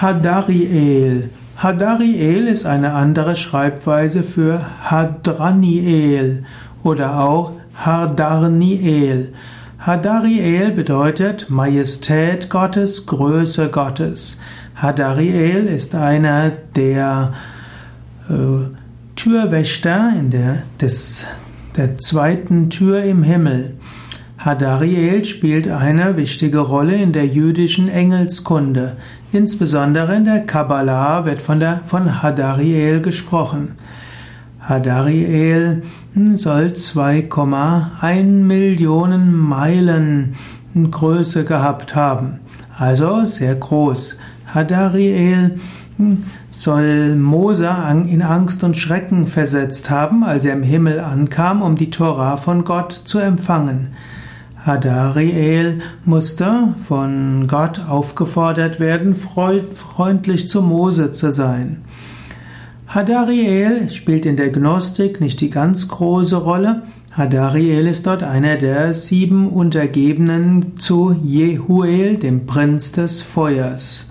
Hadariel. Hadariel ist eine andere Schreibweise für Hadraniel oder auch Hadarniel. Hadariel bedeutet Majestät Gottes, Größe Gottes. Hadariel ist einer der Türwächter der zweiten Tür im Himmel. Hadariel spielt eine wichtige Rolle in der jüdischen Engelskunde. Insbesondere in der Kabbala wird von Hadariel gesprochen. Hadariel soll 2,1 Millionen Meilen Größe gehabt haben. Also sehr groß. Hadariel soll Mose in Angst und Schrecken versetzt haben, als er im Himmel ankam, um die Tora von Gott zu empfangen. Hadariel musste von Gott aufgefordert werden, freundlich zu Mose zu sein. Hadariel spielt in der Gnostik nicht die ganz große Rolle. Hadariel ist dort einer der 7 Untergebenen zu Jehuel, dem Prinz des Feuers.